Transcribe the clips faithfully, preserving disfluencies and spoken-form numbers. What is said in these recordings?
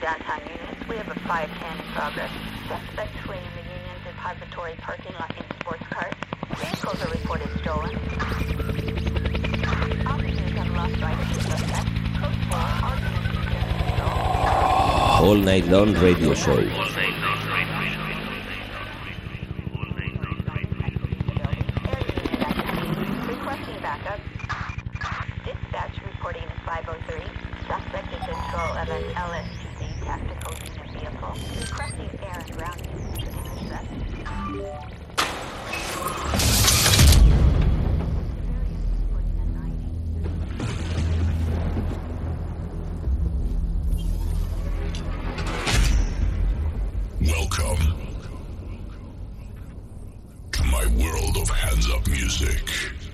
downtown Union. We have a five ten in progress. Suspects fleeing the Union depository parking lot in sports cars. Vehicles are reported stolen. Officers have lost sight of the suspect. Code four, all units in control. All Night Long Radio Show. Requesting backup. Dispatch reporting five oh three. Suspect in control of an L S P D tactical unit vehicle. Requesting air and ground units to intercept. Welcome to my world of hands-up music.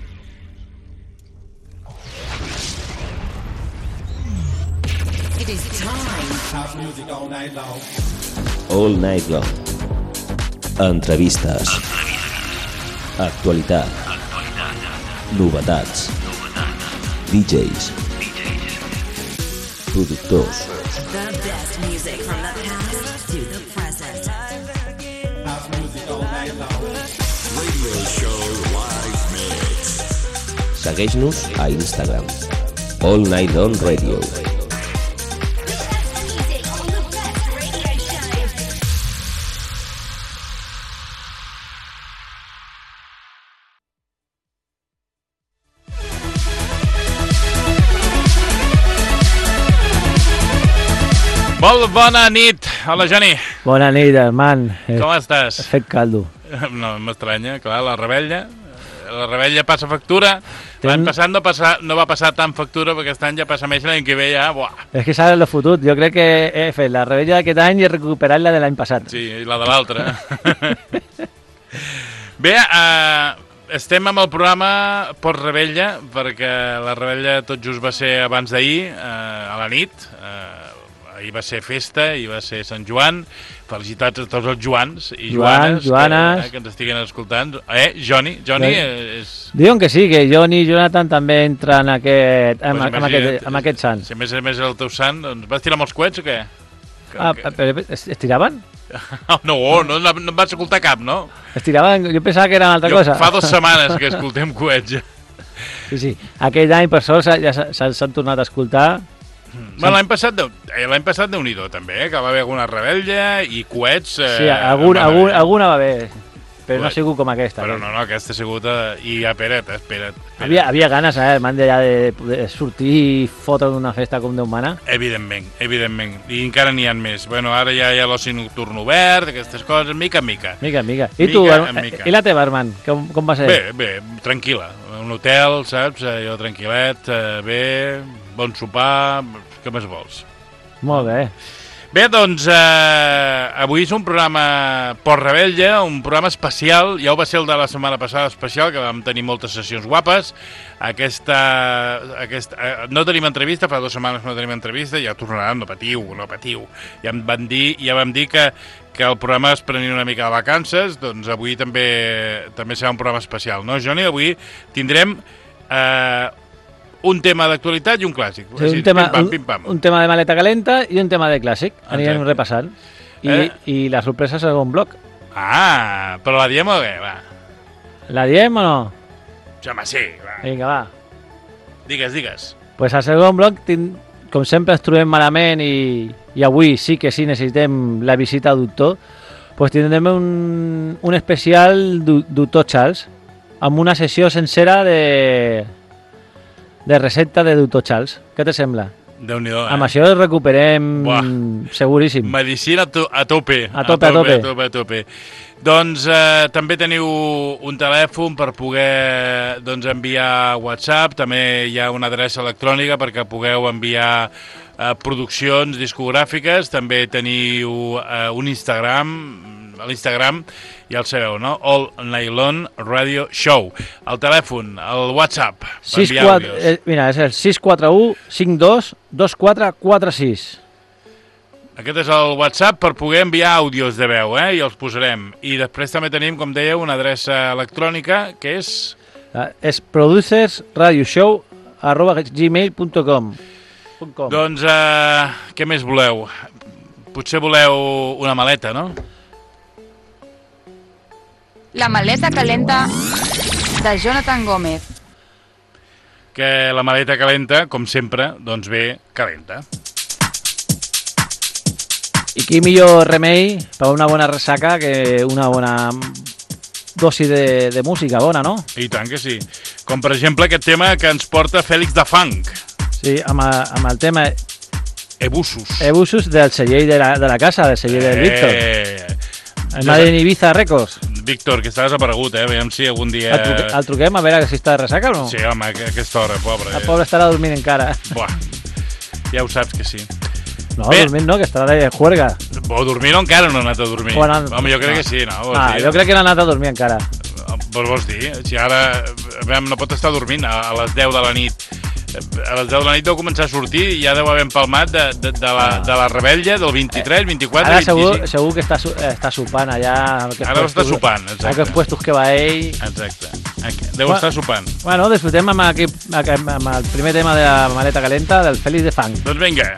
It is time. House music all night long. All Night Long. Entrevistes. Actualitat. Novetats. D Js. Productors. The best music from the past to the present. House music all night long. Radio show live mix. Segueix-nos a Instagram. All Night Long Radio. Molt bona nit. Hola, Joni. Bona nit, man. Com estàs? He fet caldo. No, m'estranya, clar, la rebella. La rebella passa factura. Ten... L'any passat no, passa, no va passar tant factura, perquè aquest any ja passa més, l'any que ve ja... Buah. És que saps lo fotut. Jo crec que he fet la rebella d'aquest any i he recuperat la de l'any passat. Sí, i la de l'altre. Bé, eh, estem amb el programa post-rebella, perquè la rebella tot just va ser abans d'ahir, eh, a la nit. Eh, ahir va ser festa, i va ser Sant Joan. Felicitats a tots els Joans i Joans, Joanes, Joanes. Que, eh, que ens estiguen escoltant. Eh, Joni, Joni és... Diuen que sí, que Joni i Jonathan també entren en aquest, en, Pues en, aquest, en aquest sant. Si a més a més el teu sant, doncs vas tirar molts coets o què? Que, Ah, que... però es, es tiraven? No, no, no em vas escoltar cap, no? Es tiraven? Jo pensava que era una altra Jo cosa. fa dues setmanes que escoltem coets ja. Sí, sí. Aquell any, per sort, ja s'han tornat a escoltar. Bueno, l'any passat, eh, l'any passat Déu-n'hi-do també, eh, que va haver alguna rebella i coets... Eh, Sí, algun, va algun, haver. alguna va haver, però no ha Coets. sigut com aquesta. Però no, no, aquesta ha sigut... Eh, I espera't, espera't. espera't. Havia, havia ganes, eh, man, de, de, de sortir i fotre d'una festa com Déu mana. Evidentment, evidentment. I encara n'hi ha més. Bueno, ara ja hi ha l'oci nocturn obert, aquestes coses, mica en mica. Mica en mica. I tu, Mica eh, en mica. i la teva, Armand? Com, com va ser? Bé, bé, tranquil·la. Un hotel, saps? Jo tranquil·let, eh, bé, bon sopar, què més vols? Molt bé. Bé, doncs, eh, avui és un programa post-rebella, un programa especial, ja ho va ser el de la setmana passada especial, que vam tenir moltes sessions guapes. Aquesta, aquesta, eh, no tenim entrevista, fa dues setmanes no tenim entrevista, ja tornaran, no patiu, no patiu. Ja em van dir, ja vam dir que, que el programa es prenia una mica de vacances, doncs avui també també serà un programa especial, no, Joni? Avui tindrem... Eh, un tema d'actualitat i un clàssic. Sí, un, tema, pim-pam, un, pim-pam. un tema de maleta calenta i un tema de clàssic. Anirem Exacte. repassant. I, Eh? I la sorpresa és el segon bloc. Ah, però la diem o què? Va. La diem o no? Home, sí, va. Vinga, va. Digues, digues. Pues al segon bloc, tin- com sempre ens trobem malament i, i avui sí que sí necessitem la visita al doctor, pues tindrem un, un especial du, doctor Charles, amb una sessió sencera de... de recepta de doctor Charles. Què te sembla? Déu-n'hi-do, eh? Amb això el recuperem Buah. seguríssim. Medicina a, to a tope. A tope, a tope. A tope, a tope. Doncs eh, també teniu un telèfon per poder doncs, enviar WhatsApp, també hi ha una adreça electrònica perquè pugueu enviar eh, produccions discogràfiques, també teniu eh, un Instagram, a l'Instagram, ja el sabeu, no? All Night Long Radio Show. El telèfon, el WhatsApp, per sis enviar quatre, àudios. eh, mira, és el sis quatre u cinc dos dos quatre quatre sis. Aquest és el WhatsApp per poder enviar àudios de veu, eh? I els posarem. I després també tenim, com dèieu, una adreça electrònica, que és... És producersradioshow arroba gmail punt com. Doncs, eh, què més voleu? potser voleu una maleta, no? La maleta calenta de Jonathan Gómez. Que la maleta calenta, com sempre, doncs ve calenta. I quin millor remei per una bona ressaca que una bona dosi de, de música bona, no? I tant que sí. Com per exemple aquest tema que ens porta Félix da Funk. Sí, amb, a, amb el tema Ebusus. Ebusus del celler de la, de la casa, del celler del Víctor. Eh... El Made in Ibiza Records. Víctor, que està desaparegut, eh? Veiem si algun dia... El, truque, el truquem a veure si està de ressaca o no? Sí, home, a aquesta hora, pobre. El pobre estarà dormint encara. Buah, ja ho saps que sí. No, Bé. dormint no, que estarà de juerga. O dormir o encara no ha anat a dormir? O anat... Home, jo crec no. que sí, no? Vols Ah, dir? jo crec que n'ha anat a dormir encara. Però vols dir? Si ara veiem, no pot estar dormint a, a les deu de la nit. A les deu de la nit deu començar a sortir i ja deu haver empalmat de, de, de, la, de la rebella del vint-i-tres, vint-i-quatre, Ara segur, vint-i-cinc. segur que està, su- està sopant allà. Ara està sopant, exacte. Aquests puestos que va ell. Exacte. Deu Bueno. estar sopant. Bueno, disfrutem amb, aquí, amb el primer tema de la maleta calenta del Félix de Funk. Doncs vinga.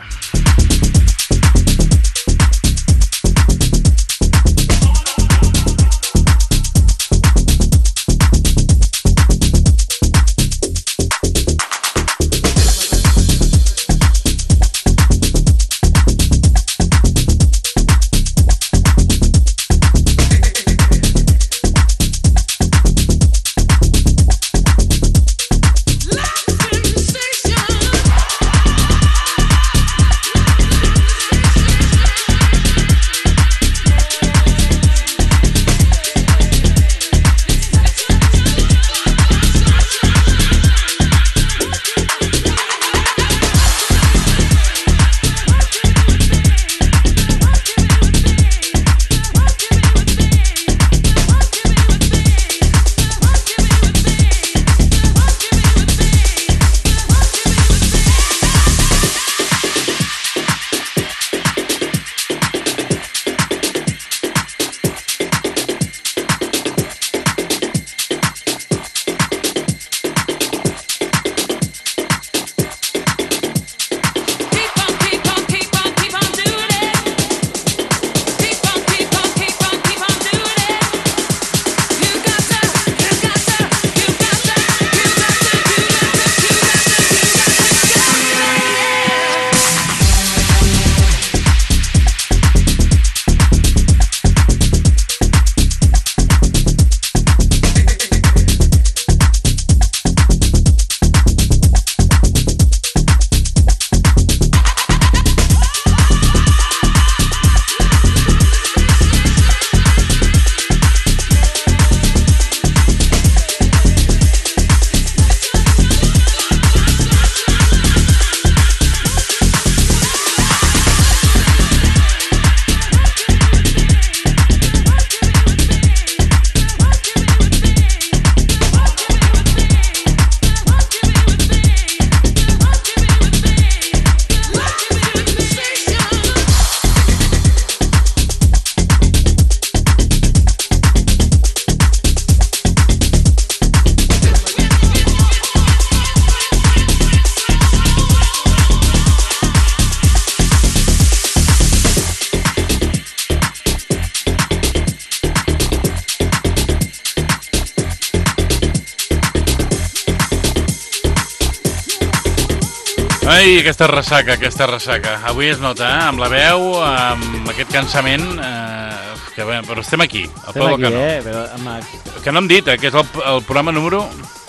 Ai, aquesta ressaca, aquesta ressaca. Avui es nota, eh? Amb la veu, amb aquest cansament... Eh, que bé, però estem aquí, al Estem peu del aquí, canó. eh? Però amb... Que no hem dit, eh? Que és el, el programa número...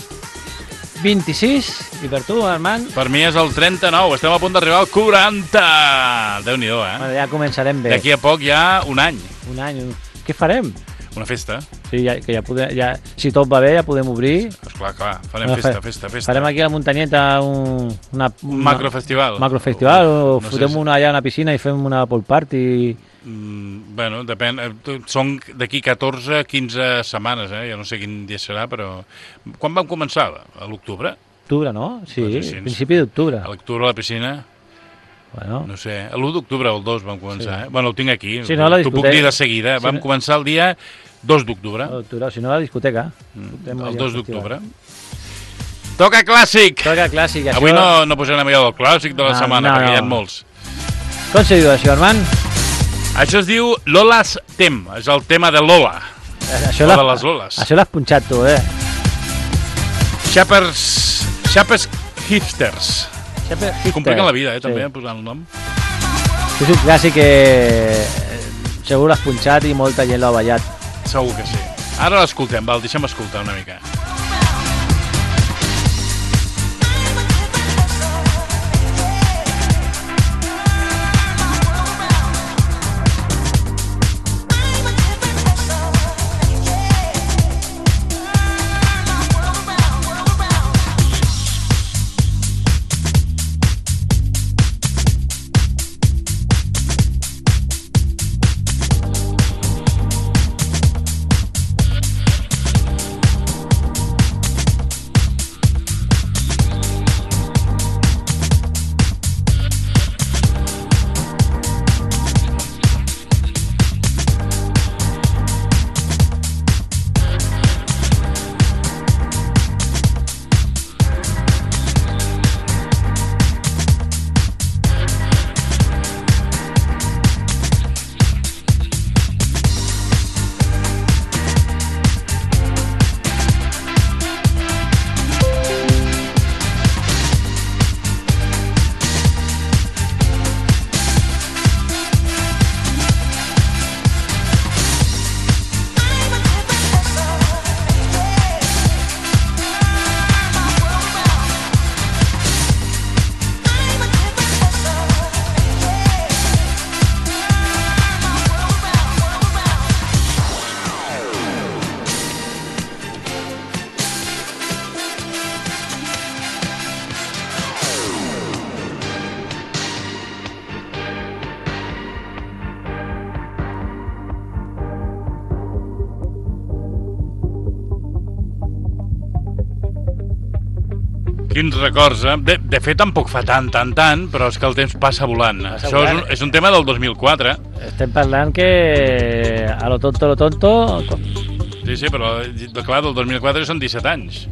vint-i-sis, i per tu, Armand? Per mi és el trenta-nou, estem a punt d'arribar al quaranta! Déu-n'hi-do, eh? Bueno, ja començarem bé. D'aquí a poc ja un any. Un any. Un... Què farem? Una festa. Sí, ja, que ja podem, ja, si tot va bé, ja podem obrir. Esclar, clar, farem Bueno, festa, fe- festa, festa. Farem aquí a la muntanyeta un, una, Un macrofestival. macrofestival, o No sé fotem si- una allà a la piscina i fem una pool party. Mm, bueno, depèn. eh, Són d'aquí catorze quinze setmanes, eh? Ja no sé quin dia serà, però... Quan vam començar? A l'octubre? Octubre, no? Sí, Pues sí, sí, principi d'octubre. A l'octubre a la piscina? Bueno, No sé, l'u d'octubre o el dos vam començar, Sí. eh? Bueno, ho tinc aquí, Si no, la t'ho puc discoteca- dir de seguida. si Vam no- començar el dia dos d'octubre, octubre, si no a la discoteca. Fotem el allà dos al festival. d'octubre. Toca clàssic! Toca clàssic, això... Avui no, no posarem allò del clàssic de la Ah, setmana, no, perquè no. hi ha molts. Com se diu això, Armand? Això es diu Lola's Tem, és el tema de Lola. Això O l'has- de les Loles. Això l'has punxat tu, eh? Shepherds... Shepherds Hipsters. Sempre hipster. Compliquen la vida, eh, també, Sí. posant el nom. És un clàssic que eh, segur l'has punxat i molta gent l'ha ballat. Segur que sí. Ara l'escoltem, val, deixa'm escoltar una mica. Quins records, eh? De, de fet, tampoc fa tant, tant, tant, però és que el temps passa volant. Passa Això volant. és un, és un tema del dos mil quatre. Estem parlant que a lo tonto, a lo tonto... Sí, sí, però, clar, del dos mil quatre són disset anys.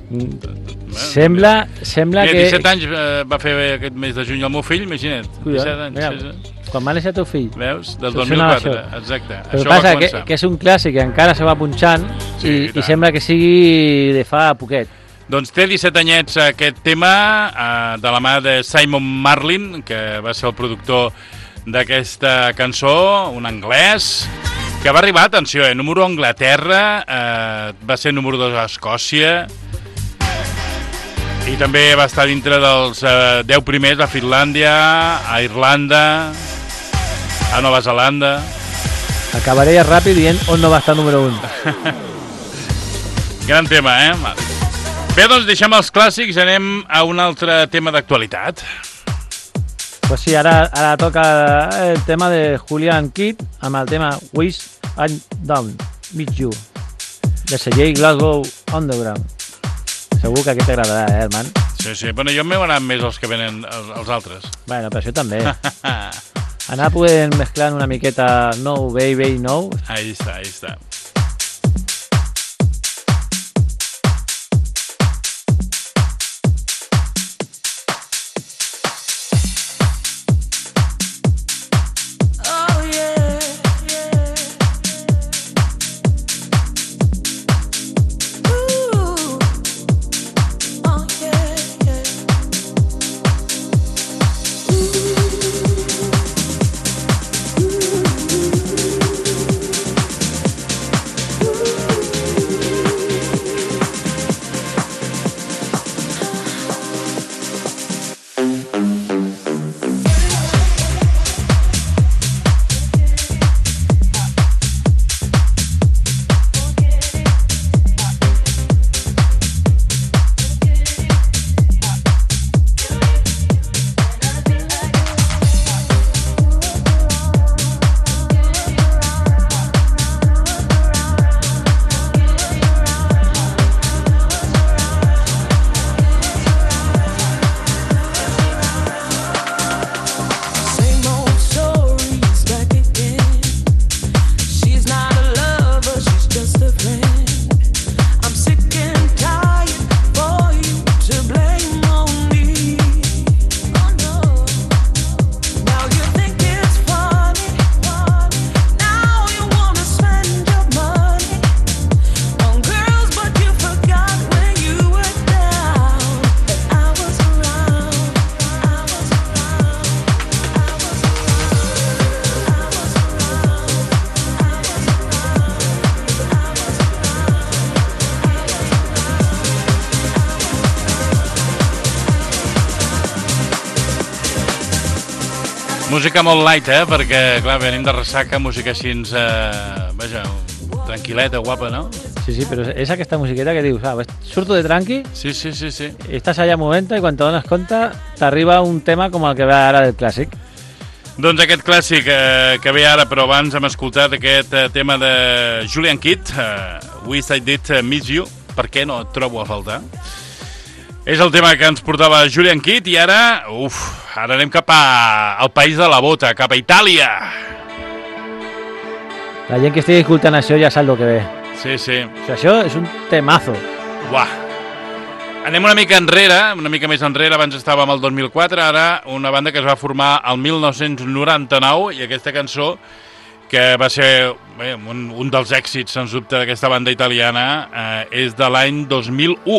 Sembla, sembla Mira, que... disset anys eh, va fer aquest mes de juny el meu fill, imagina't. disset anys. Mira, Sí, sí. quan va néixer teu fill. Veus? Del Això dos mil quatre, sonava això. exacte. Però Això va passa que, començar. que és un clàssic que encara se va punxant Sí, i, i i tant. sembla que sigui de fa poquet. Doncs té disset anyets aquest tema eh, de la mà de Simon Marlin, que va ser el productor d'aquesta cançó, un anglès, que va arribar, atenció, eh, número a Anglaterra, eh, va ser número dos a Escòcia, i també va estar dintre dels eh, deu primers a Finlàndia, a Irlanda, a Nova Zelanda. Acabaré ja ràpid dient on no va estar número un. Gran tema, eh? Vale. Bé, doncs deixem els clàssics i anem a un altre tema d'actualitat. Pues sí, ara, ara toca el tema de Julian Kidd amb el tema Wish I'm Down, Meet You, de segell Glasgow Underground. Segur que aquest t'agradarà, eh, Herman? Sí, sí, però jo m'he anat més els que venen els, els altres. Bueno, però això també. Anar podent mesclant una miqueta No Baby No. Ahí està, ahí està. Música molt light, eh? Perquè, clar, venim de ressaca, música així, eh, vaja, tranquil·leta, guapa, no? Sí, sí, però és aquesta musiqueta que dius, ah, surto de tranqui, Sí, sí, sí, sí. estàs allà un moment i quan te dones compte t'arriba un tema com el que ve ara del clàssic. Doncs aquest clàssic eh, que ve ara, però abans hem escoltat aquest eh, tema de Julian Kidd, eh, Wish I Did Miss You, per què no et trobo a faltar? És el tema que ens portava Julian Kidd i ara, uf, ara anem cap a, al país de la bota, cap a Itàlia. La gent que estigui escoltant això ja sap el que ve. Sí, sí. O sigui, això és un temazo. Uah. Anem una mica enrere, una mica més enrere, abans estàvem al dos mil quatre, ara una banda que es va formar al mil nou-cents noranta-nou i aquesta cançó, que va ser bé, un, un dels èxits, sens dubte, d'aquesta banda italiana, eh, és de l'any dos mil u.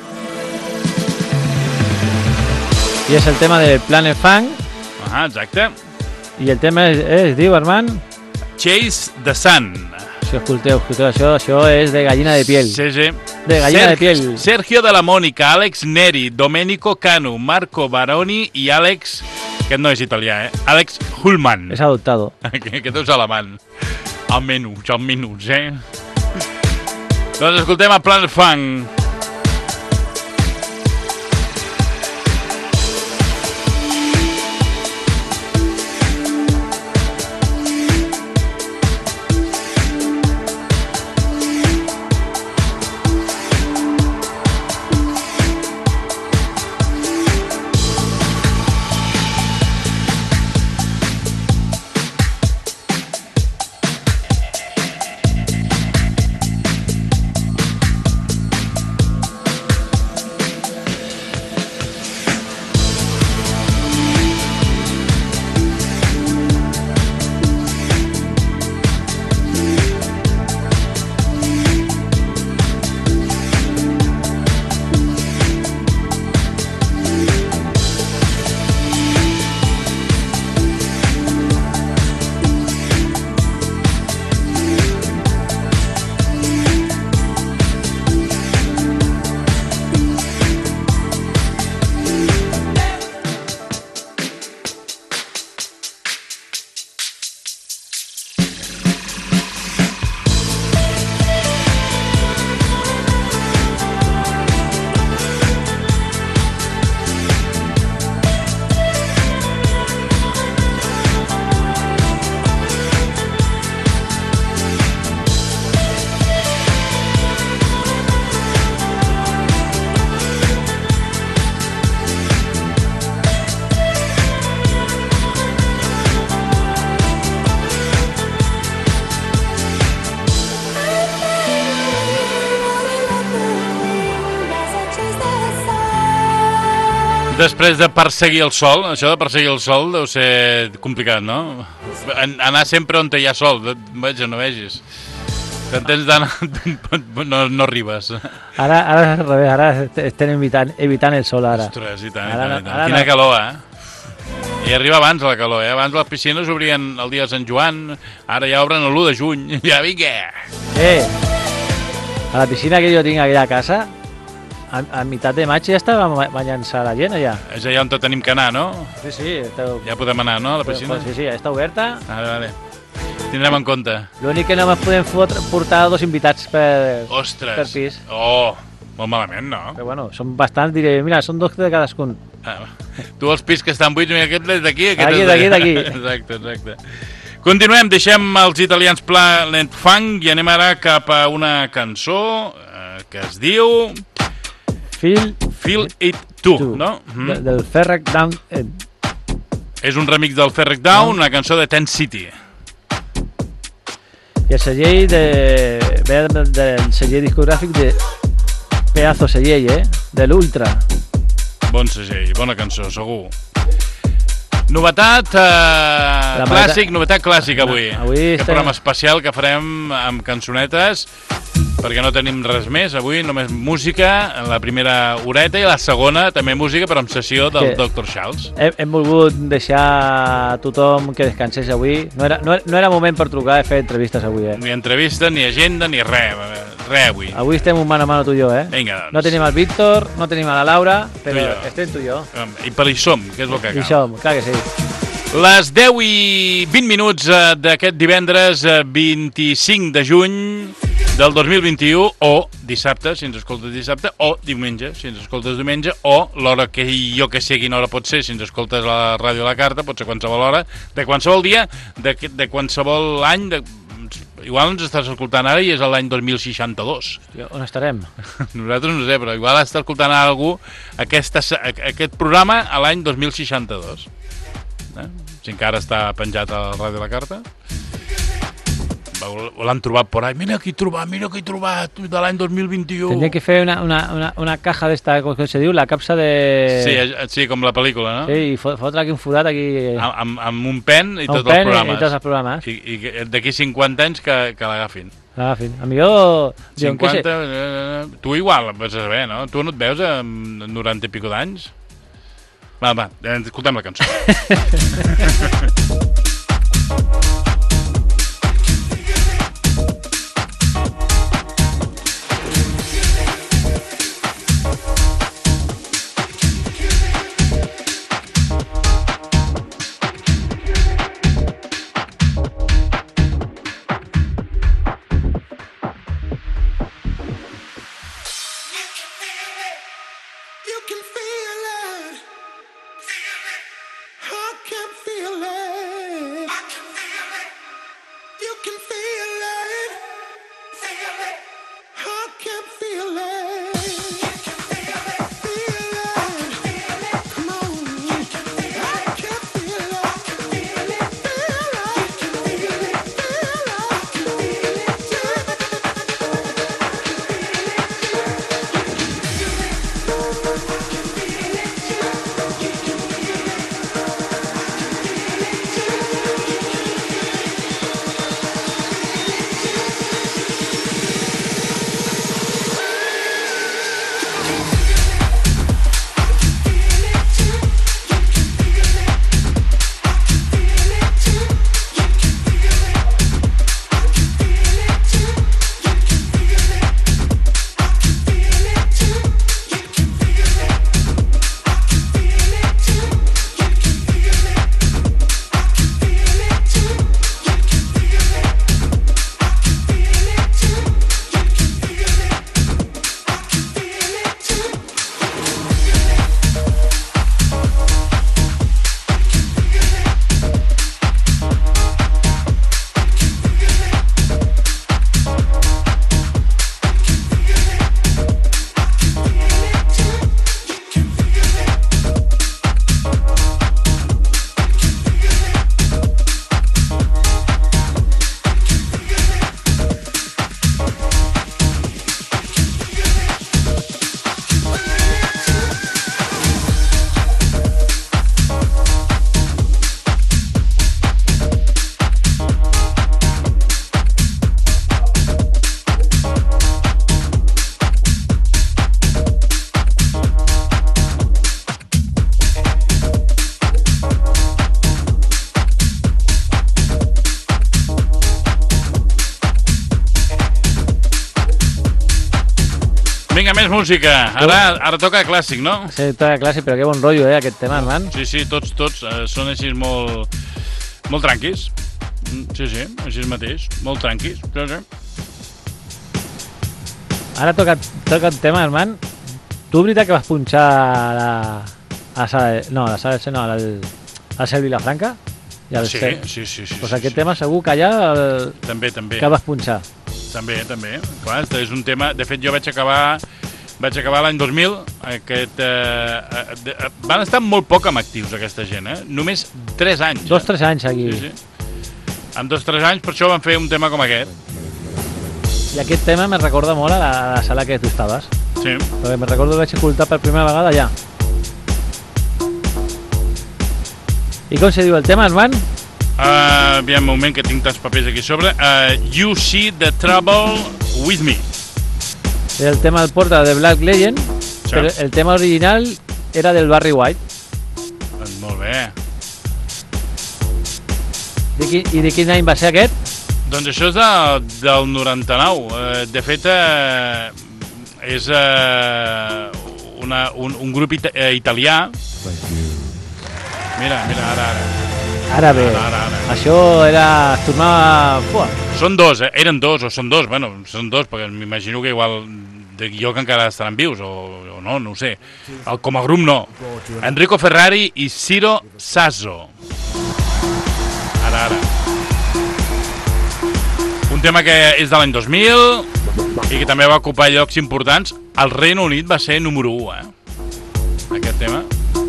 I és el tema de Planet Funk. Ah, exacte. I el tema es, es diu, Armand? Chase the Sun. Si escolteu, escolteu, això, això és de gallina de piel. Sí, sí. De gallina Ser de piel. Sergio de la Mónica, Alex Neri, Domenico Canu, Marco Baroni i Àlex... Aquest no és italià, eh? Àlex Hullman. És adoptado. Aquest és alemany. Almenys, almenys, eh? Doncs escoltem a Planet Funk. Després de perseguir el sol, això de perseguir el sol deu ser complicat, no? Anar sempre on hi ha sol, vaja, no vegis. Quan tens d'anar, no, no arribes. Ara, ara és al revés, ara estem evitant, evitant el sol, ara. Ostres, i tant, i Ara tant, no, i tant. ara Quina no. calor, eh? I arriba abans la calor, eh? Abans les piscines obrien el dia de Sant Joan, ara ja obren l'u de juny. Ja vinga! Eh, a la piscina que jo tinc aquí a casa, a, a meitat de maig ja estava banyant-se la gent allà. És allà on tot tenim que anar, no? Sí, sí, esteu... Ja podem anar, no, a la piscina? Sí, sí, ja està oberta. Vale, vale. Tindrem en compte. L'únic que no ens podem fotre, portar dos invitats per, Ostres! per pis. Oh, molt malament, no? Però bueno, són bastants, diré, mira, són dos de cadascun. Ah, tu els pis que estan buits, mira, aquest és d'aquí, aquest Aquí, és d'aquí, d'aquí. Exacte, exacte. Continuem, deixem els italians Planet Funk i anem ara cap a una cançó eh, que es diu... Feel, Feel It Too, Two, no? Mm. de, del Ferrec Down. Eh, És un remix del Ferrec Down, una cançó de Ten City. I el segell de... ve del, del segell discogràfic de Pedazo segell, eh? De l'Ultra. Bon segell, bona cançó, segur. Novetat eh, clàssic, novetat clàssica avui. Avui Aquest estem... programa especial que farem amb cançonetes, perquè no tenim res més avui, només música, la primera horeta i la segona també música, però amb sessió del Que- doctor Charles. Hem, hem volgut deixar a tothom que descansés avui. No era, no, era- no era moment per trucar i fer entrevistes avui, eh? Ni entrevista, ni agenda, ni res, res avui. Avui estem un mano a mano tu i jo, eh? Vinga, doncs. No tenim el Víctor, no tenim a la Laura, però Tu i jo. estem tu i jo. I per hi som, que és el que I cal. som, clar que sí. Les deu i vint minuts eh, d'aquest divendres eh, vint-i-cinc de juny del dos mil vint-i-u, o dissabte, si ens escoltes dissabte, o diumenge, si ens escoltes diumenge, o l'hora que jo que sé quina hora pot ser, si ens escoltes a la ràdio a la carta, pot ser qualsevol hora, de qualsevol dia, de, de qualsevol any, de, igual ens estàs escoltant ara i és l'any dos mil seixanta-dos. Hòstia, on estarem? Nosaltres no sé, però igual està escoltant a algú aquesta, aquest programa a l'any dos mil seixanta-dos. Eh? Si encara està penjat a la ràdio a la carta, o l'han trobat por ahí. Mira qui he trobat, mira qui he trobat de l'any dos mil vint-i-u. Tendría que fer una, una, una, una caja d'esta, com se diu, la capsa de... Sí, sí, com la pel·lícula, no? Sí, i fotre aquí un forat aquí... Amb, amb, amb un pen i tots els programes. I tots els programes. I, i d'aquí cinquanta anys que, que l'agafin. L'agafin. A millor... cinquanta... Eh, tu igual, vas a saber, no? Tu no et veus amb noranta i pico d'anys? Va, va, escoltem la cançó. Vinga, més música. Ara, ara toca clàssic, no? Sí, toca clàssic, però que bon rotllo, eh, aquest tema, man. Sí, sí, tots, tots eh, són així molt, molt tranquis. Sí, sí, així mateix, molt tranquis. Sí, sí. Ara toca, toca el tema, man. Tu, veritat que vas punxar a la, a la sala de... No, a la sala de... No, al, al Cel Vilafranca? I al Sí, Cel. sí, sí, sí. Pues sí, aquest sí. tema segur que allà el, També, també. que vas punxar. També, també. Clar, és un tema... De fet, jo vaig acabar... Vaig acabar l'any dos mil. Aquest, eh, de, eh, van estar molt poc amb actius, aquesta gent, eh? Només tres anys. Dos, eh? tres anys aquí. Sí, sí. En dos, tres anys, per això van fer un tema com aquest. I aquest tema me recorda molt a la, a la sala que tu estaves. Sí. Perquè me recordo que vaig escoltar per primera vegada allà. I com se diu el tema, Armand? Uh, aviam, un moment, que tinc tants papers aquí a sobre. Uh, you See the Trouble with Me. El tema el porta de Black Legend, Sí. però el tema original era del Barry White. Doncs molt bé. De qui, I de quin any va ser aquest? Doncs això és de, del noranta-nou. Uh, de fet, uh, és uh, una, un, un grup ita uh, italià. Mira, mira, ara, ara. Ara bé, Ara, ara, ara. això era... es tornava... Fuà. Són dos, eh? Eren dos, o són dos, bueno, són dos, perquè m'imagino que igual de jo que encara estaran vius, o, o no, no ho sé. El, com a grup no. Enrico Ferrari i Ciro Sasso. Ara, ara. Un tema que és de l'any dos mil i que també va ocupar llocs importants. El Regne Unit va ser número u, eh? Aquest tema.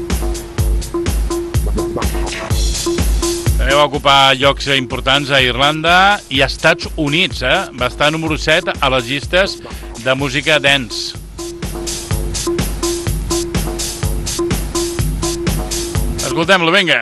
També va ocupar llocs importants a Irlanda i a Estats Units, eh? Va estar número set a les llistes de música dance. Escoltem-lo, vinga.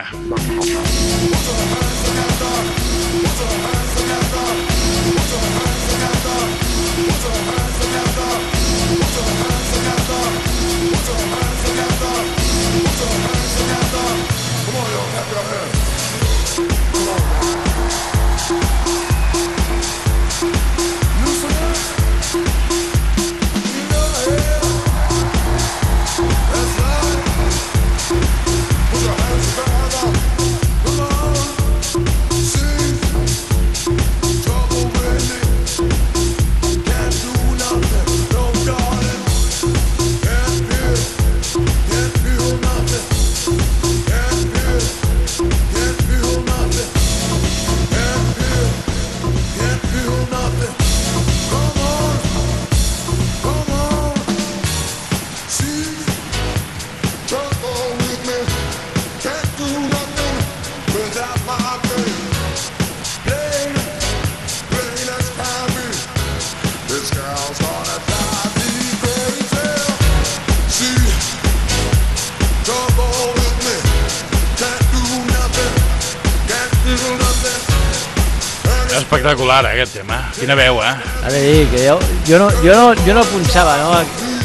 Espectacular, eh, aquest tema. Quina veu, eh? Ha de dir que jo, jo, no, jo, no, jo no punxava, no?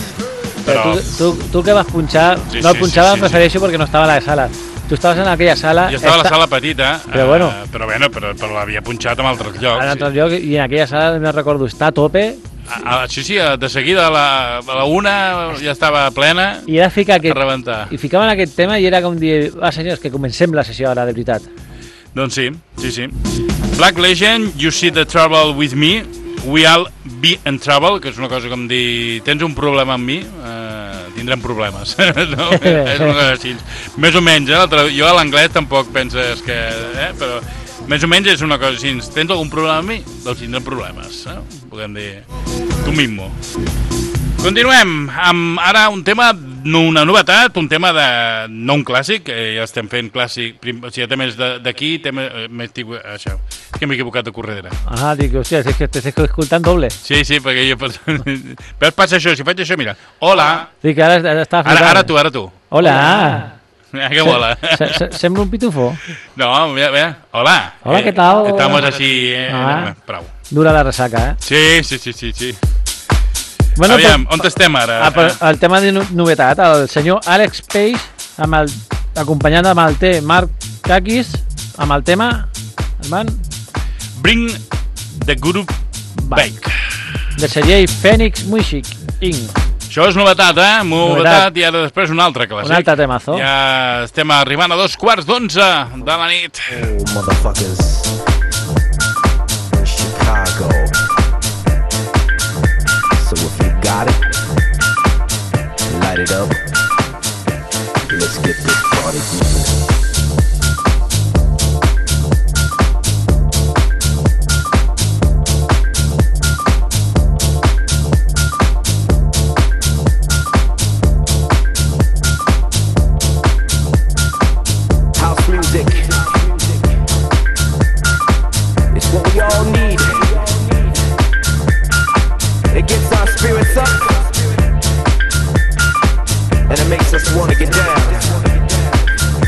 Però, Però- tu, tu, tu que vas punxar, Sí, no el sí, punxava, sí, em sí, refereixo perquè no estava a la sala. Tu estaves en aquella sala... Jo estava a la esta- sala petita, Però bueno. eh, però, bueno, però, però l'havia punxat en altres llocs. En altre lloc, i en aquella sala, no recordo, està a tope, A, a, sí, sí, de seguida a la, a la una ja estava plena i era ficar a aquest... rebentar. I ficaven aquest tema i era com dir, ah, senyors, que comencem la sessió ara, de veritat. Doncs sí, sí, sí. Black Legend, You See the Trouble with Me, We All Be in Trouble, que és una cosa com dir, tens un problema amb mi, eh, tindrem problemes. No? És una cosa així. Més o menys, eh? L'altre- jo a l'anglès tampoc penses que... Eh? Però més o menys és una cosa així. Tens algun problema amb mi? Doncs tindrem problemes. Eh? Podem dir, tu mismo. Continuem amb ara un tema, no una novetat, un tema de no un clàssic, que ja estem fent clàssic, prim, o sigui, temes de- d'aquí, temes, eh, m'estic, això, és que m'he equivocat de corredera. Ah, dic, hòstia, és que t'estic escoltant doble. Sí, sí, perquè jo... Però passa això, si faig això, mira, hola, Dic, ara, ara estava ara, flipant. ara tu, ara tu. Hola. Mira que mola. Se, se, sembla un pitufo. No, mira, mira, hola. Hola, ¿qué tal? Estamos así, eh, Ah. prou. Dura la resaca, eh? Sí, sí, sí, sí, sí. Bueno, Aviam, pues, on estem ara? ah, pues, el tema de no- novetat, el senyor Alex Page, amb el, acompanyant amb el té Mark Kakis, amb el tema, el man, Bring the group back. de segell Phoenix Music Incorporated. Això és novetat, eh? Novetat, Novetat. i ara després un altre clàssic. Un altre temazo. Ja estem arribant a dos quarts d'onze de la nit. Oh, motherfuckers in Chicago. So if you got it, light it up. Let's get this party moving. House music. It's what we all need. It gets our spirits up, and it makes us want to get down.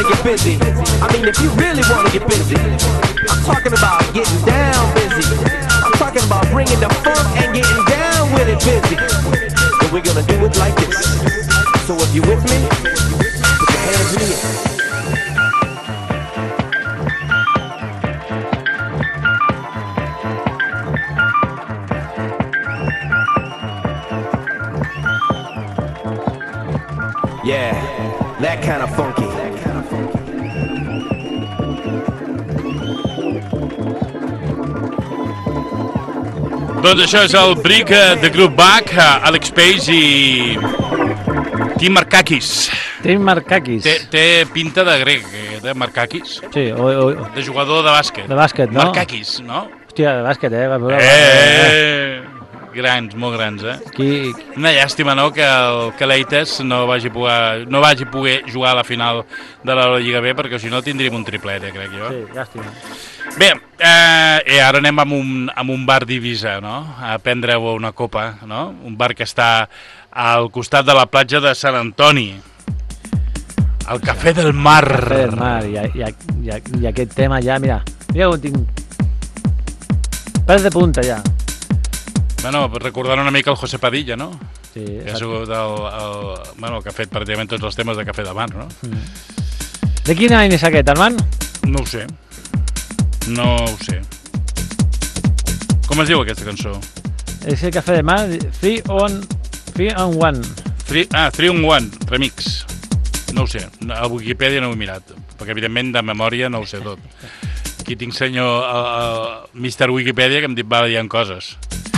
wanna get busy, I mean if you really wanna get busy, I'm talking about getting down busy. I'm talking about bringing the funk and getting down with it busy. And we're gonna do it like this. So if you with me, put your hands in the air. Yeah, that kind of funky. Doncs això és el Brick de Group Back, Alex Page i Tim Markakis. Tim Markakis. Té, té pinta de grec, de Markakis. Sí, o, o, de jugador de bàsquet. De bàsquet, no? Markakis, no? Hòstia, de bàsquet, eh? Eh, eh, grans, molt grans, eh? Qui... Una llàstima, no?, que el Caleites no vagi poder, no vagi poder jugar a la final de la Lliga B, perquè si no tindríem un triplet, eh, crec jo. Sí, llàstima. Bé, eh, eh, ara anem amb un, amb un bar d'Eivissa, no?, a prendre una copa, no?, un bar que està al costat de la platja de Sant Antoni. El Cafè del Mar. El Cafè del Mar, i, i, i, i aquest tema ja, mira, mira com tinc... Pèls de punta, ja. Bueno, recordant una mica el José Padilla, no? Sí, que ha sigut el, el, bueno, el que ha fet pràcticament tots els temes de Cafè del Mar, no? Mm. De quin any és aquest, Armand? No ho sé. No ho sé. Com es diu aquesta cançó? És el Cafè del Mar, Three on... Three on One. Three, ah, Three on One, remix. No ho sé, a Wikipedia no ho he mirat, perquè evidentment de memòria no ho sé tot. Aquí tinc senyor el, el mister Wikipedia que em dit va dient coses.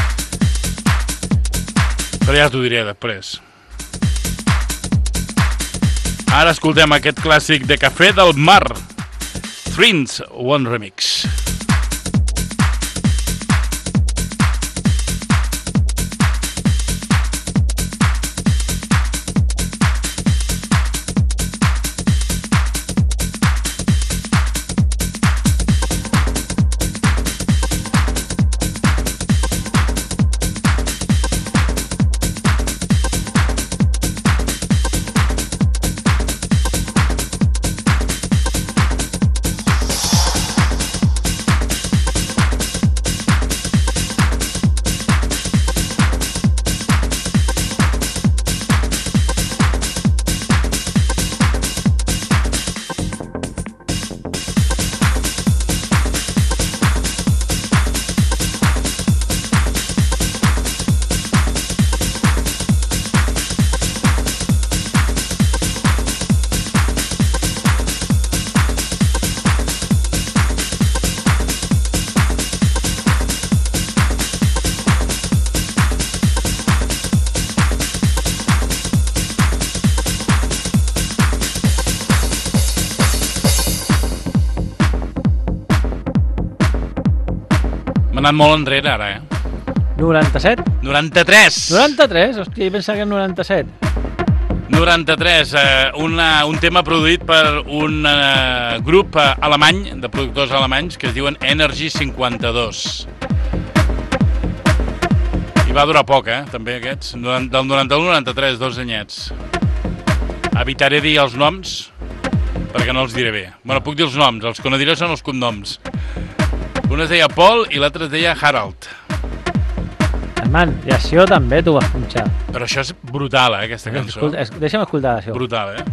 Però ja t'ho diré després. Ara escoltem aquest clàssic de Cafè del Mar. Friends One Remix. M'ha anat molt enrere ara, eh? noranta-set? noranta-tres! noranta-tres? Hòstia, jo pensava que era noranta-set. noranta-tres, eh, una, un tema produït per un eh, grup eh, alemany, de productors alemanys, que es diuen Energy cinquanta-dos. I va durar poc, eh, també, aquests. Del noranta-u al noranta-tres, dos anyets. Evitaré dir els noms, perquè no els diré bé. Bueno, puc dir els noms, els que no diré són els cognoms. Un es deia Paul i l'altre es deia Harald. Man, i això també t'ho vas punxar. Però això és brutal, eh, aquesta cançó. Escolta, es, deixa'm escoltar això. Brutal, eh?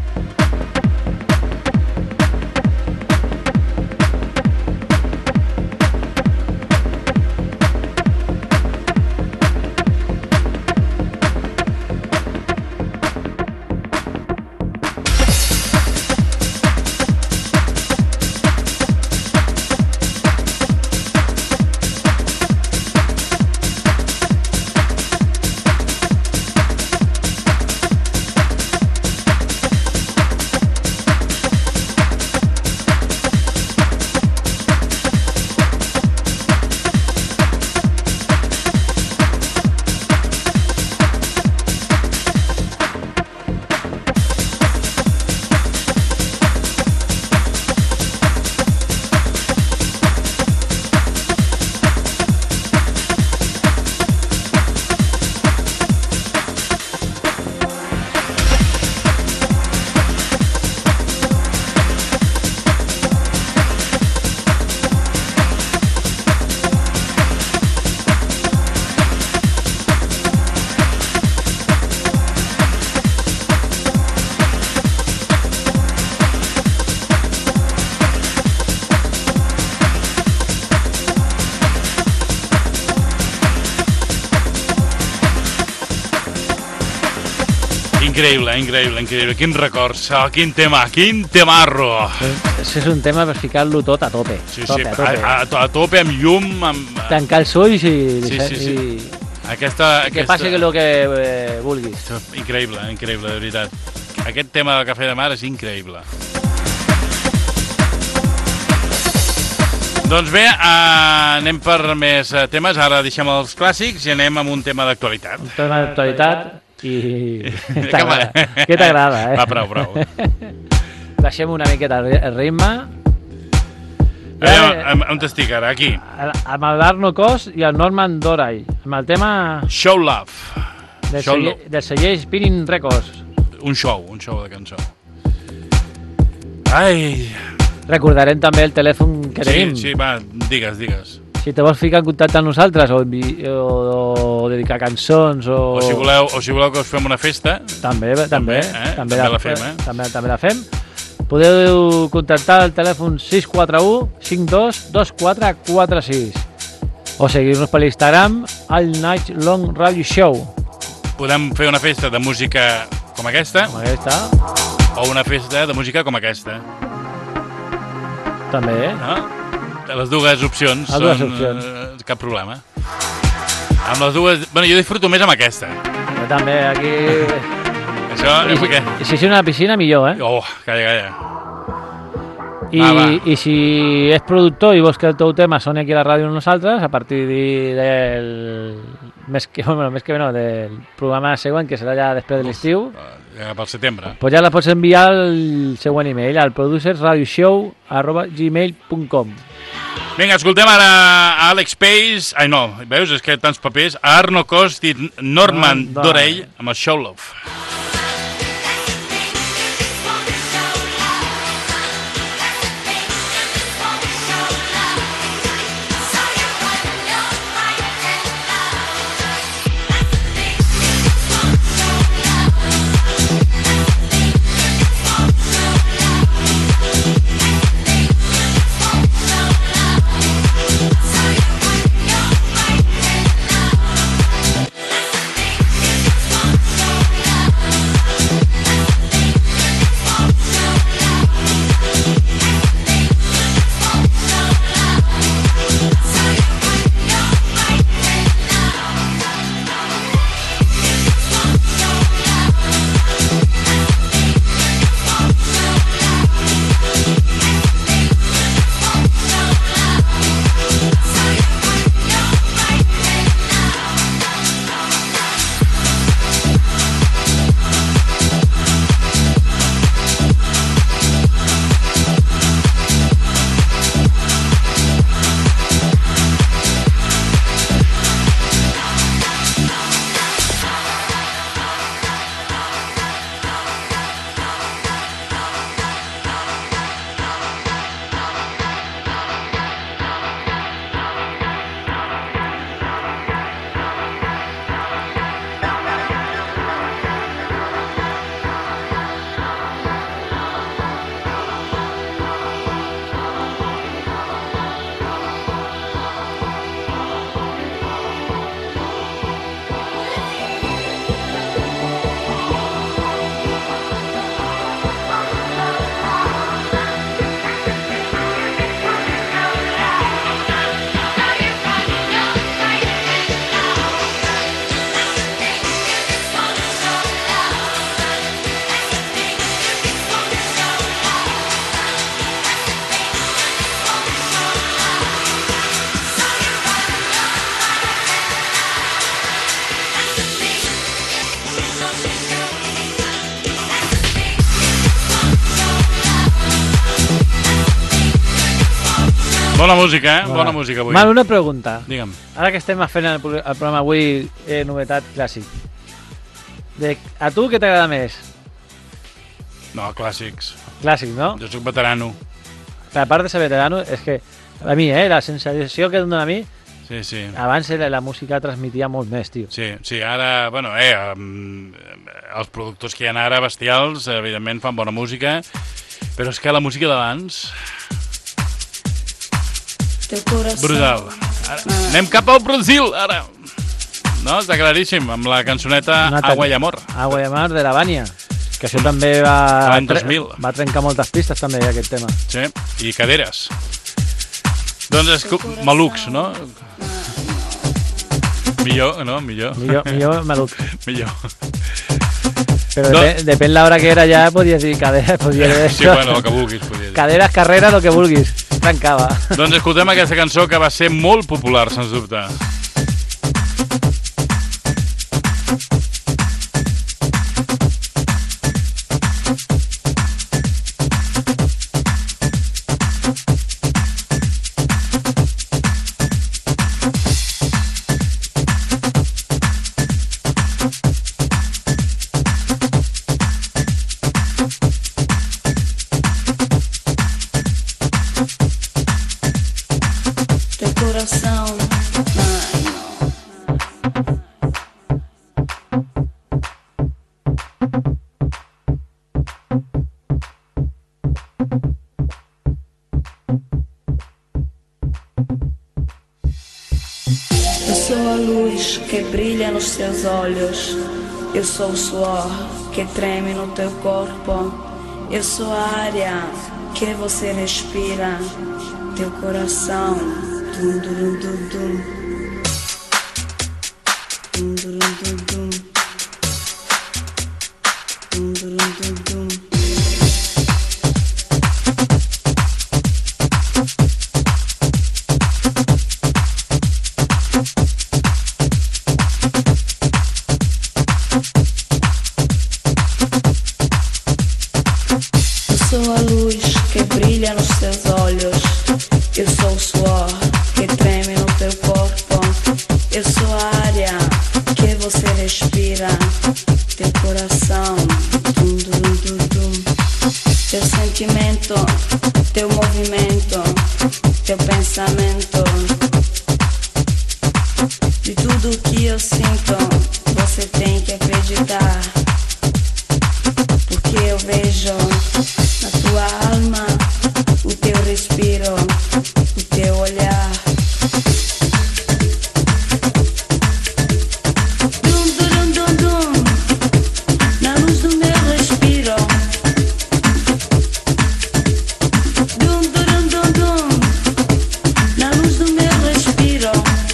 Increïble, increïble, increïble. Quins records, oh, quin tema, quin temarro. És, és un tema per ficar-lo tot a tope. Sí, tope, sí, a tope. a, a, a tope, amb llum, amb... Tancar els ulls i... Sí, sí, sí. I... Aquesta, que aquesta... passi el que eh, vulguis. Increïble, increïble, de veritat. Aquest tema del Cafè de Mar és increïble. Doncs bé, uh, anem per més uh, temes. Ara deixem els clàssics i anem amb un tema d'actualitat. Un tema d'actualitat i... Què t'agrada, eh? Va, prou, prou. Deixem una miqueta el ritme. Ja, on t'estic ara? Aquí. Amb el Arno Cos i el Norman Doray. Amb el tema... Show Love. Del, Show celler, del celler Spinning Records. Un show, un show de cançó. Ai... Recordarem també el telèfon que sí, tenim. Sí, va, digues, digues. Si te vols ficar en contacte amb nosaltres o, o, o dedicar cançons o... O si voleu, o si voleu que us fem una festa. També, també, també, eh? també, també la fem, eh? També, també la fem. Podeu contactar al telèfon sis quatre u cinc dos dos quatre quatre sis o seguir-nos per l'Instagram al Night Long Radio Show. Podem fer una festa de música com aquesta, com aquesta o una festa de música com aquesta. També. No? Les dues opcions les dues són opcions. Uh, cap problema. Amb les dues... Bueno, jo disfruto més amb aquesta. Jo també, aquí... Això, I, si, I si és una piscina, millor, eh? Oh, calla, calla. I, va, va. I si és productor i vols que el teu tema soni aquí a la ràdio amb nosaltres, a partir del mes que, bueno, mes que ve, no, del programa següent, que serà ja després de l'estiu, ja pel setembre, pues ja la pots enviar al següent email, al producersradioshow arroba gmail punt com. Vinga, escoltem ara a Alex Pace, ai no, veus, és que tants papers, a Arno Cost i Norman no, Doray amb el Show Love. Bona música, eh? Bona música avui. Mal, una pregunta. Digue'm. Ara que estem fent el, el programa avui, eh, novetat clàssic. De, a tu què t'agrada més? No, clàssics. Clàssic, no? Jo soc veterano. Però a part de ser veterano, és que a mi, eh, la sensació que em dona a mi, sí, sí. abans la, la música transmetia molt més, tio. Sí, sí, ara, bueno, eh, um, els productors que hi ha ara, bestials, evidentment fan bona música, però és que la música d'abans... Brutal. Ara, anem cap al Brasil, ara. no? Està claríssim, amb la cançoneta Una Agua y Amor. Agua y Amor de la Bania. Que això també va... L'any dos mil. Va trencar moltes pistes, també, aquest tema. Sí, i caderes. Doncs és malucs, no? Millor, no? Millor. Millor, millor malucs. Millor. Però No. depèn, depèn l'hora que era ja, podies dir cadera, podies dir Sí, bueno, el que vulguis, podria dir. Caderes, carrera, el que vulguis. Trencava. Doncs escoltem aquesta cançó que va ser molt popular, sens dubte. Eu sou a luz que brilha nos seus olhos. Eu sou o suor que treme no teu corpo. Eu sou a área que você respira. Teu coração. Dum, dum, dum, dum. Dum, dum, dum, dum. Dum, dum, dum, dum. Eu sou a luz que brilha nos seus olhos. Eu sou o suor que treme no teu corpo. Eu sou a área que você respira. Teu coração, dum, dum, dum, dum. Teu sentimento, teu movimento, teu pensamento. De tudo que eu sinto, você tem que acreditar. Porque eu vejo na tua alma o teu respiro, o teu olhar. Dum, dum, dum, dum, na luz do meu respiro. Dum, dum, dum, dum, na luz do meu respiro.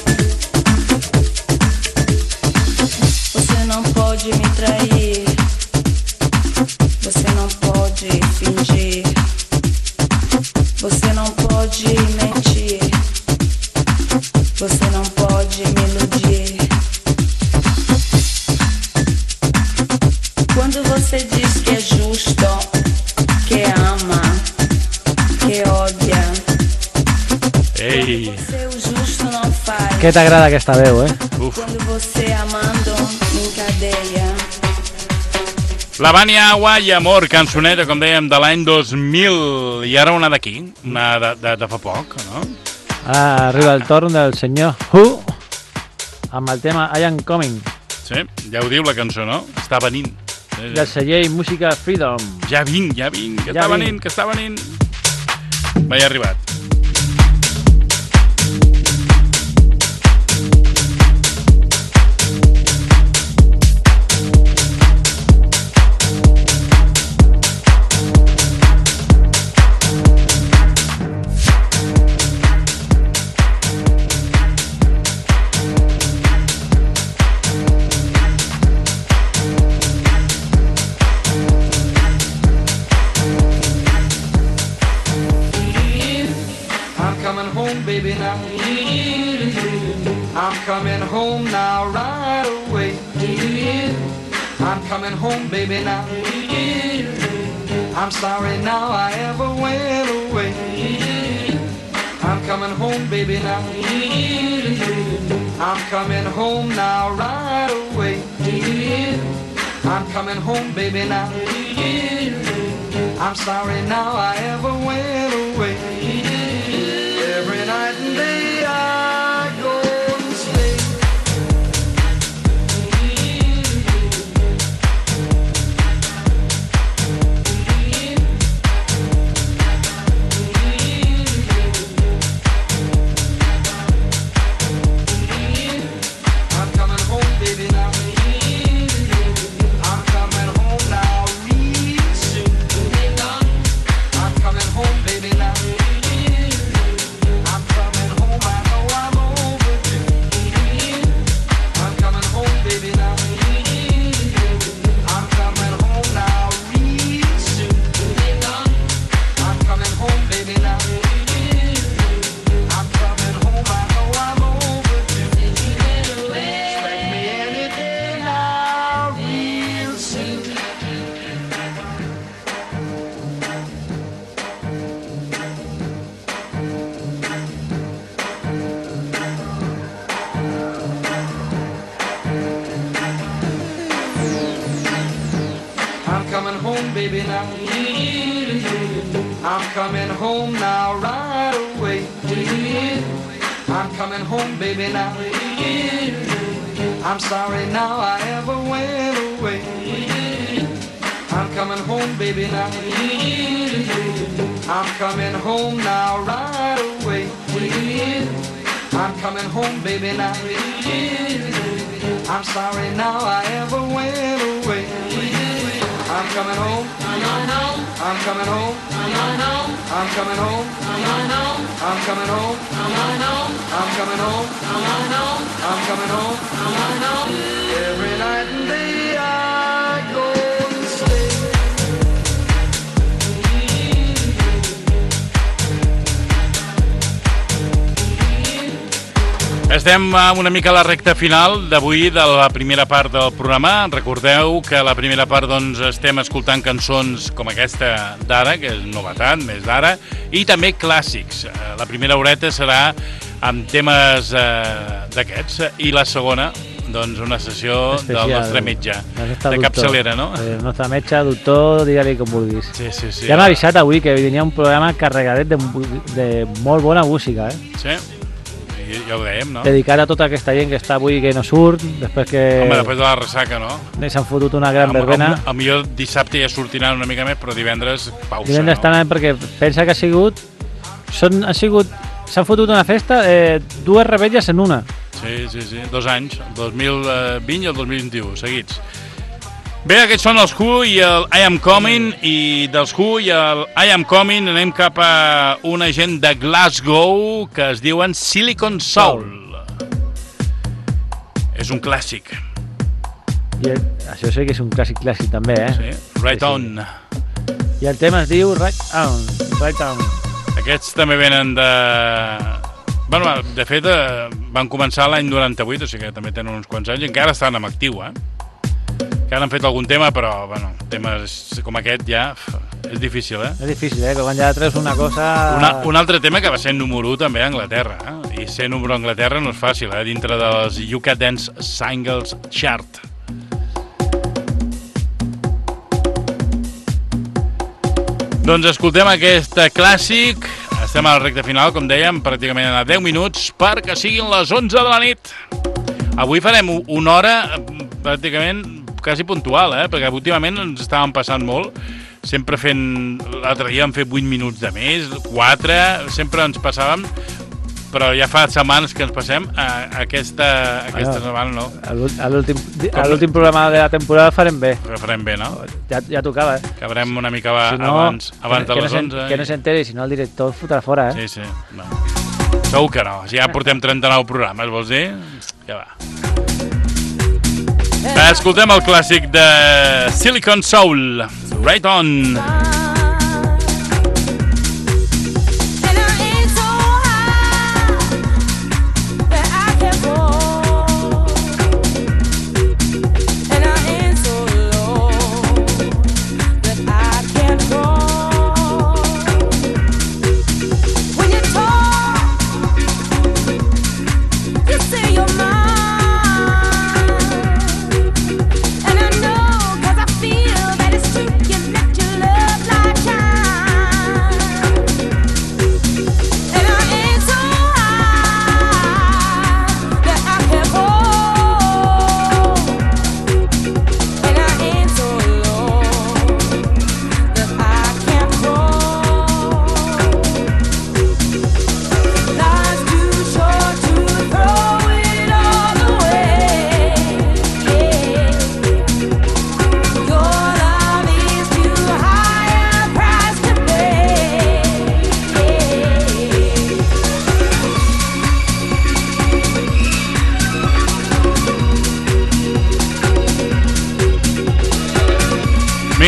Você não pode me trair. Você não pode fingir. Você não pode mentir. Você não pode me iludir. Quando você diz que é justo, que ama, que odia. Ei! Você o justo não faz. Què t'agrada aquesta veu, eh? Uf. Quando você amando me encadeia. La Bania, Agua y Amor, cançoneta, com dèiem, de l'any dos mil. I ara una d'aquí, una de, de, de fa poc, no? Ara arriba el torn del senyor Who amb el tema I Am Coming, Sí, ja ho diu la cançó, no? Està venint. Sí, del sí. celler Música Freedom. Ja vinc, ja vinc, que Ja està vinc. venint, que està venint. Va, ja ha arribat. I'm coming home, baby, now. I'm coming home now, right away. I'm coming home, baby, now. I'm sorry now I ever went away. I'm coming home, baby, now. I'm coming home now, right away. I'm coming home, baby, now. I'm sorry now I ever went away. Every night and day I go and stay. I'm coming home, baby, now. I'm coming home, I know I'm overdue. Expect me any day now, real soon. I'm coming home, baby, now. I'm coming home now, right away. I'm coming home, baby, now. I'm sorry now I ever went away. I'm coming home, baby, now. I'm coming home now, right away. I'm coming home, baby, now. I'm sorry now I ever went away. I'm coming home. I'm coming home. I'm coming home. I'm coming home. I'm coming home. I'm coming home. I'm coming home. Every night and day I go and stay. Estem una mica a la recta final d'avui de la primera part del programa. Recordeu que a la primera part doncs, estem escoltant cançons com aquesta d'ara, que és novetat, més d'ara, i també clàssics. La primera horeta serà amb temes eh, d'aquests, i la segona, doncs, una sessió especial del nostre metge, de capçalera, no? El nostre metge, doctor, digue-li com vulguis. Sí, sí, sí. Ja m'ha avisat avui que venia un programa carregadet de, de molt bona música, eh? Sí? Ja ho dèiem, no? Dedicat a tota aquesta gent que està avui que no surt, després que... Home, després de la ressaca, no? S'han fotut una gran verbena. A millor dissabte ja sortiran una mica més, però divendres pausa, divendres no? Divendres perquè pensa que ha sigut... Són, han sigut... S'han fotut una festa, eh, dues revetlles en una. Sí, sí, sí, dos anys, el dos mil vint i el dos mil vint-i-u, seguits. Bé, aquests són els Who i el I Am Coming, i dels Who i el I Am Coming anem cap a una gent de Glasgow que es diuen Silicon Soul. És un clàssic. I el, això sí que és un clàssic clàssic també, eh? Sí, Right sí, On. Sí. I el tema es diu Right On. Right On. Aquests també venen de... Bueno, de fet, van començar l'any noranta-vuit, o sigui que també tenen uns quants anys, i encara estan en actiu, eh? Que han fet algun tema, però, bueno, temes com aquest ja és difícil, eh? És difícil, eh? Que quan ja treus una cosa... Una, un altre tema que va ser número u també a Anglaterra, eh? I ser número u a Anglaterra no és fàcil, eh? Dintre dels U K Dance Singles Chart. Doncs escoltem aquest clàssic. Estem a la recta final, com dèiem, pràcticament a deu minuts perquè siguin les onze de la nit. Avui farem una hora pràcticament quasi puntual, eh? Perquè últimament ens estàvem passant molt, sempre fent... L'altre dia vam fer vuit minuts de més, quatre, sempre ens passàvem, però ja fa setmanes que ens passem, a aquesta, aquesta bueno, setmana no. A l'últim programa de la temporada farem bé. Farem bé, no? Ja, ja tocava, eh? Que haurem una mica va, si no, abans, abans que, de que les no onze. Que no s'enteri, si no el director el fotrà fora, eh? Sí, sí. Bueno. Segur que no. Si ja portem trenta-nou programes, vols dir? Ja va. Escoltem el clàssic de Silicon Soul, Right On. And I know, cause I feel that it's true, you let your love lie.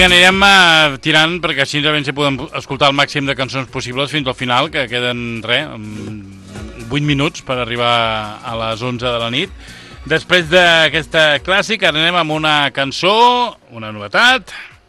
Vinga, anirem uh, tirant, perquè així ben si podem escoltar el màxim de cançons possibles fins al final, que queden, res, vuit minuts per arribar a les onze de la nit. Després d'aquesta clàssica, anem amb una cançó, una novetat,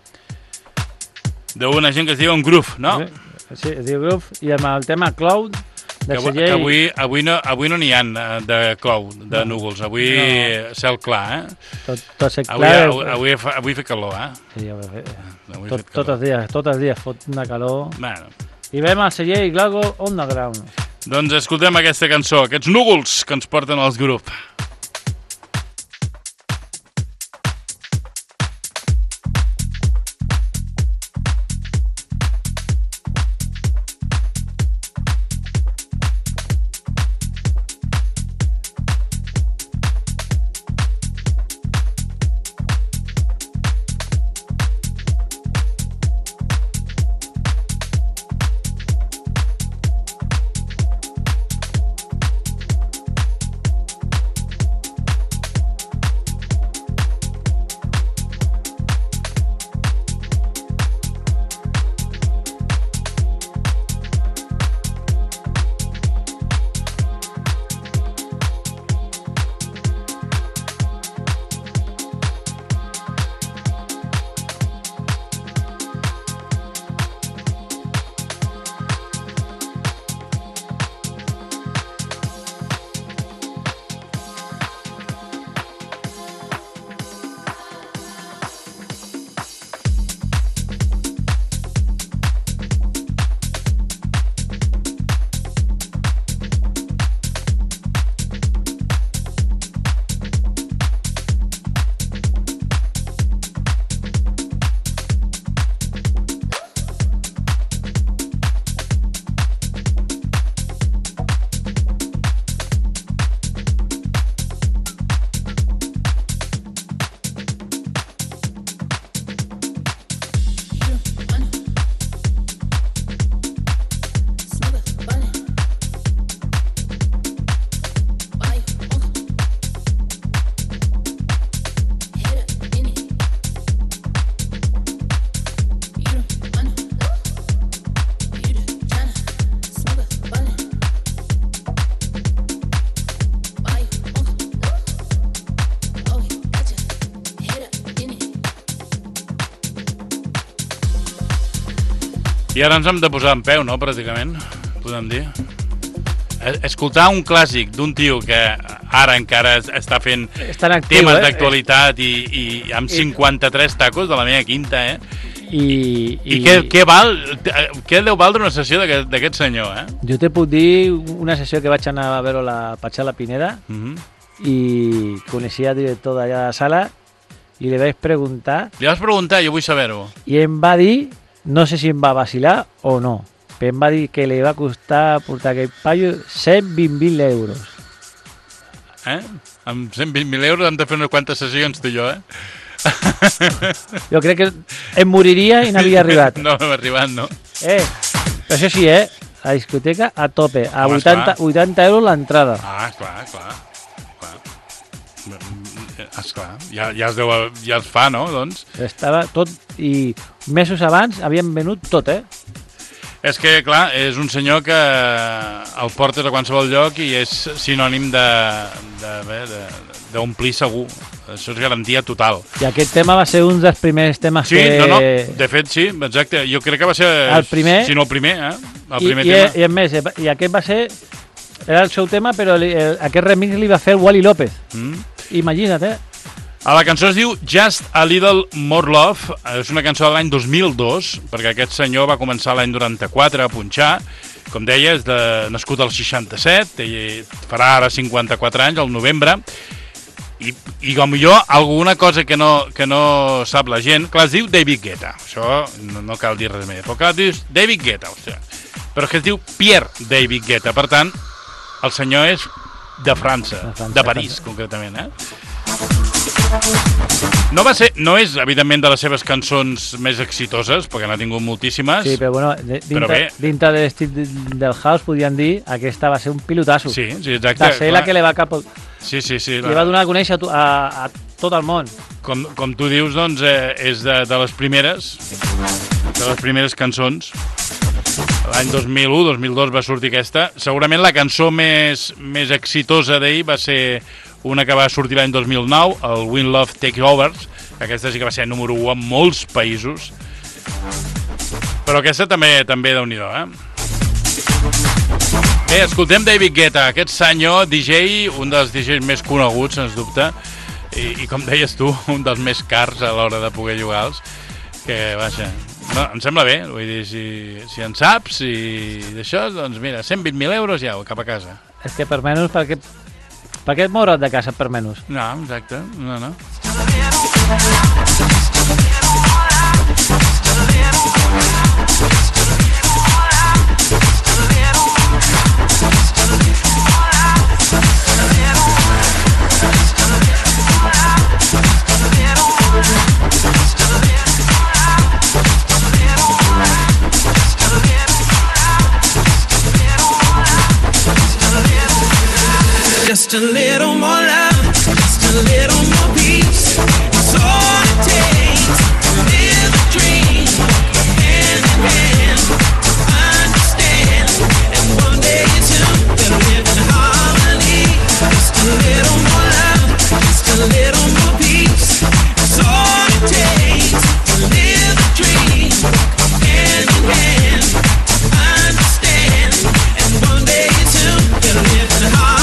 d'una gent que es diu Groove, no? Sí, es diu Groove, i amb el tema Cloud, de que, que avui, avui, no, avui no n'hi ha de cloud, de no. núvols, avui no. Cel clar, eh? Tot, tot cel avui, clar. Avui, avui, fa, avui fa calor, eh? Sí, avui, avui tot, tot els dies, tots els dies fot una calor. Bueno. I veiem el celler i Glasgow Underground. Doncs escoltem aquesta cançó, aquests núvols que ens porten els Groove. I ara ens hem de posar en peu, no?, pràcticament, podem dir. Escoltar un clàssic d'un tio que ara encara està fent actiu, temes eh? d'actualitat i, i amb cinquanta-tres tacos de la meva quinta, eh? I, I, i què, què, val, què deu valdre una sessió d'aquest senyor, eh? Jo te puc dir una sessió que vaig anar a veure la Patxala Pineda uh -huh. i coneixia el director d'allà de la sala i li vaig preguntar... Li vas preguntar? Jo vull saber-ho. I em va dir, no sé si em va vacilar o no, però em va dir que li va costar portar aquell paio cent vint mil euros. Eh? Amb cent vint mil euros hem de fer unes quantes sessions tu i jo, eh? Jo crec que em moriria i n'havia arribat. No, no hem arribat, no. Eh, però això sí, eh? La discoteca a tope, a home, vuitanta, vuitanta euros l'entrada. Ah, clar, clar. clar. Esclar, ja, ja, es deu, ja es fa, no? Doncs. Estava tot, i mesos abans havien venut tot, eh? És que, clar, és un senyor que el portes a qualsevol lloc i és sinònim d'omplir segur. Això és garantia total. I aquest tema va ser un dels primers temes sí, que... Sí, no, no, de fet sí, exacte. Jo crec que va ser, el primer, si no el primer, eh? El I, primer i, tema. I, a més, i aquest va ser... Era el seu tema, però li, el, aquest remix li va fer Wally López. Mm. Imagina't, eh? La cançó es diu Just a Little More Love. És una cançó de l'any dos mil dos, perquè aquest senyor va començar l'any noranta-quatre a punxar. Com deia, és de, nascut al seixanta-set, i farà ara cinquanta-quatre anys, al novembre. I, i com jo, alguna cosa que no, que no sap la gent, clar, es diu David Guetta. Això no, no cal dir res més. Però clar, dius David Guetta, ostres. Però que es diu Pierre David Guetta. Per tant, el senyor és de França, de, França, de París, França. Concretament, eh? No va ser, no és, evidentment, de les seves cançons més exitoses, perquè n'ha tingut moltíssimes. Sí, però bueno, dintre, però bé, dintre de l'estil del house podien dir aquesta va ser un pilotasso. Sí, sí, exacte. Va ser clar. La que li va cap... Sí, sí, sí. Li va donar a conèixer a, a, a tot el món. Com, com tu dius, doncs, eh, és de, de les primeres, de les primeres cançons. L'any dos mil u, dos mil dos va sortir aquesta. Segurament la cançó més, més exitosa d'ell va ser una que va sortir l'any dos mil nou, el When Love Takes Over, que aquesta sí que va ser número u en molts països. Però aquesta també també déu-n'hi-do, eh? Bé, escoltem David Guetta, aquest senyor D J, un dels D Js més coneguts, sens dubte, i, i com deies tu, un dels més cars a l'hora de poder jugar-los, que, vaja, no, em sembla bé, vull dir, si, si en saps i d'això, doncs mira, cent vint mil euros ja, cap a casa. És que per menys, per què, per què et moure't de casa per menys? No, exacte, no, no. Just a little more love, just a little more peace. It's all it takes to live a dream. Hand in hand, understand. And one day you two will live in harmony. Just a little more love, just a little more peace. It's all it takes to live a dream. Hand in hand, understand. And one day you two will live in harmony.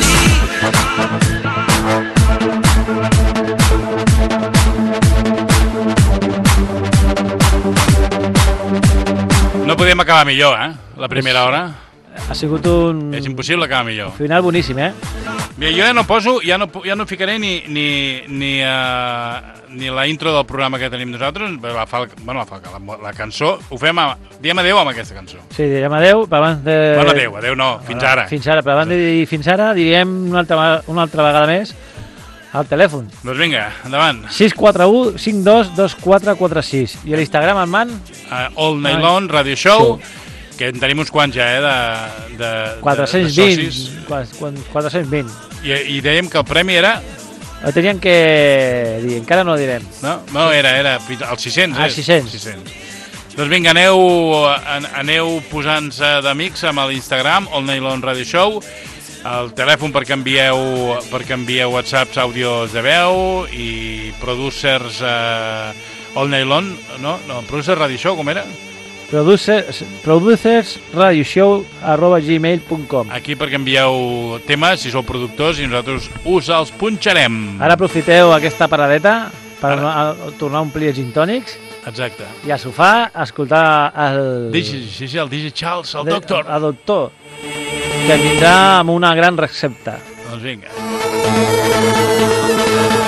No podíem acabar millor, eh? La primera hora. Ha sigut un... És impossible acabar millor. Un final boníssim, eh? Mira, jo ja no poso, ja no, ja no ficaré ni, ni, ni, uh, ni la intro del programa que tenim nosaltres, la falca, bueno, la, falca, la, la cançó, ho fem a... Diem adéu amb aquesta cançó. Sí, direm adéu, però abans de... Bueno, adéu, adéu no, fins ara. Fins ara, però abans de dir fins ara, diríem una altra, una altra vegada més al telèfon. Doncs vinga, endavant. sis quatre u cinc dos dos quatre quatre sis. I a l'Instagram, en man? Uh, All Night Long Radio Show, que en tenim uns quants ja, eh, de, de, quatre-cents vint, de socis. quatre-cents vint. I, I dèiem que el premi era... Teníem que dir, encara no ho direm. No, no era, era els sis-cents. Ah, sis-cents. sis-cents. Doncs vinga, aneu, aneu posant-se d'amics amb l'Instagram, All Night Long Radio Show, el telèfon perquè envieu, perquè envieu whatsapps, àudios de veu i producers uh, All Night Long, no? No, Producer Radio Show, com era? Producers, producers radio show arroba gmail punt com. Aquí perquè envieu temes, si sou productors, i nosaltres us els punxarem. Ara aprofiteu aquesta paradeta per Ara. tornar a omplir els gin tònics. Exacte. I al sofà escoltar el... D J, sí, sí, el D J Charles, el de, doctor. El doctor, que vindrà amb una gran recepta. Doncs vinga.